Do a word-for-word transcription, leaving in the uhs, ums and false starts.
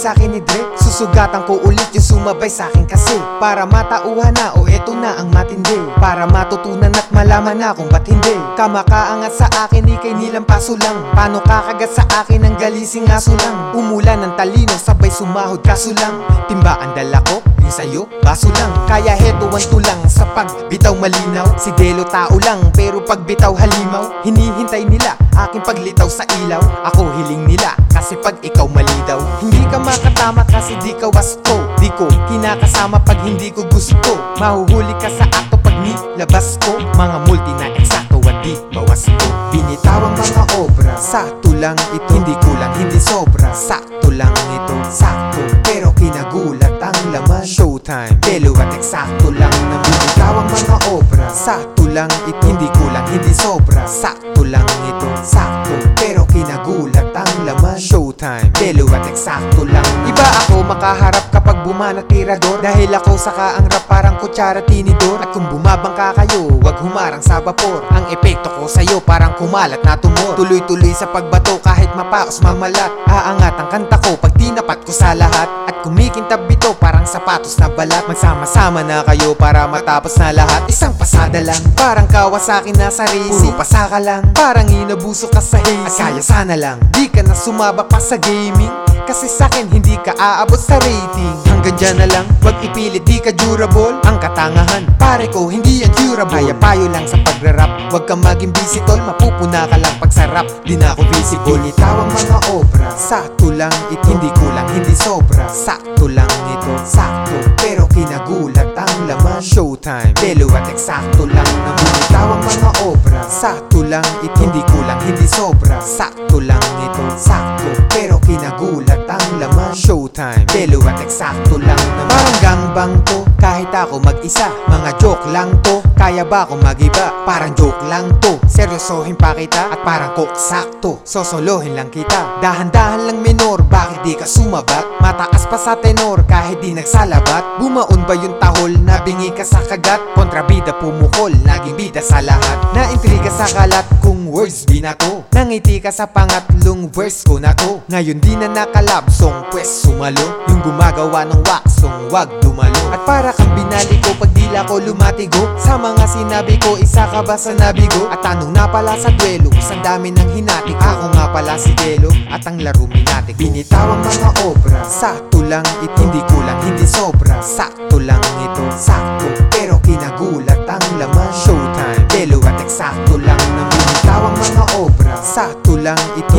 sa'kin ni Dre, susugatan ko ulit yung sumabay sa'kin kasi para matauhan na o eto na ang matindi, para matutunan at malaman na kung ba't hindi ka makaangat sa akin, ikay nilang paso lang. Paano kakagat sa akin ang galising aso lang? Umulan ng talino, sabay sumahod kaso lang timba ang dala ko, yung sa'yo, baso lang. Kaya heto ang tulang sa pagbitaw malinaw. Si Delo tao lang, pero pagbitaw halimaw. Hinihintay nila aking paglitaw sa ilaw. Ako hiling nila, kasi pag ikaw mali daw. Hindi ka makatama kasi di ka wasto. Di ko kinakasama pag hindi ko gusto. Mahuhuli ka sa akto pag nilabas ko. Mga multi na eksakto at di bawas ko. Binitawang mga obra, sakto lang ito. Hindi kulang, hindi sobra, sakto lang ito. Sakto, pero kinagulat ang laman. Showtime, Delo at eksakto lang na binitawang mga obra. Sakto lang ito, hindi kulang, hindi sobra, sakto lang ito. Sakto, pero kinagulat ang laman. Showtime, Delo at eksakto lang. Iba ako makaharap kapag bumana tirador, dahil ako saka ang rap parang kutsara tinidor. At kung bumabangka kayo, wag humarang sa vapor. Ang epekto ko sa'yo parang kumalat na tumor. Tuloy-tuloy sa pagbato kahit mapaos mamalat. Aangat ang kanta ko pag tinapat ko sa lahat. At kumikintab ito parang sapatos na balat. Magsama-sama na kayo para matapos na lahat. Isang pasada lang, parang Kawasaki na sa racing. Puro pasaka lang, parang inabuso ka sa hazing. At kaya sana lang, di ka na sumabak pa sa gaming, kasi sa'kin hindi ka aabot sa rating. Hanggang dyan na lang, wag ipilit di ka durable. Ang katangahan, pare ko hindi yan curable. Kaya payo lang sa pagrarap, wag kang maging busy tol. Mapupuna ka lang pag sarap, di na ako visible. Binitawang mga obra, sakto lang ito. Hindi kulang, hindi sobra, sakto lang ito. Sakto, pero kinagulat ang laman. Showtime, Delo at eksakto lang na binitawang mga obra. Sakto lang ito. Hindi kulang, hindi sobra, sakto lang ito. Sakto, pero kinagulat ang laman. Showtime, Delo at eksakto lang na parang gangbang to, kahit ako mag-isa. Mga joke lang to, kaya ba ako mag-iba? Parang joke lang to, seryosohin pa kita. At parang coke sakto, sosolohin lang kita. Dahan-dahan lang minor, bakit di ka sumabat? Mataas pa sa tenor, kahit di nagsalabat. Bumaon ba yung tahol, nabingi ka sa kagat? Kontrabida pumukol, naging bida sa lahat. Naintriga sa kalat kung words binato. Nangiti ka sa pangatlong verse ko na to. Ngayon di na nakalabsong, pwes sumalo. Yung gumagawa ng waksong, wag dumalo. At para kang binali ko pag dila ko lumatigo. Sa mga sinabi ko, isa ka ba sa nabigo? At tanong na pala sa duelo, sa dami ng hinatik. Ako nga pala si Delo, at ang laro minatik. Binitawang mga obra, sakto lang ito. Hindi kulang, hindi sobra, sakto lang ito. Sakto, pero kinagulat ang laman. Showtime, Delo at eksakto lang na binitawang mga obra. Sakto lang ito.